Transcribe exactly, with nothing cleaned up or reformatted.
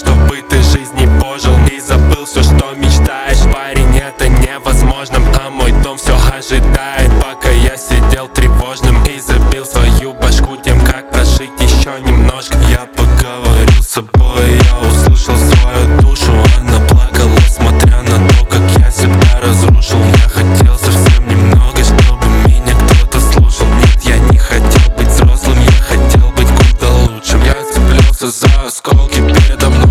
чтобы ты жизнь не пожил и забыл все, что мечтаешь. Парень, это невозможно, а мой дом все ожидает. Пока я сидел тревожным и забил свою башку тем, как прожить еще немножко. Я поговорил с собой, я услышал свою душу. Она плакала, смотря на то, как я себя разрушил. Я хотел совсем немного, чтобы меня кто-то слушал. Нет, я не хотел быть взрослым, я хотел быть куда лучше. Я цеплялся за осколки передо мной.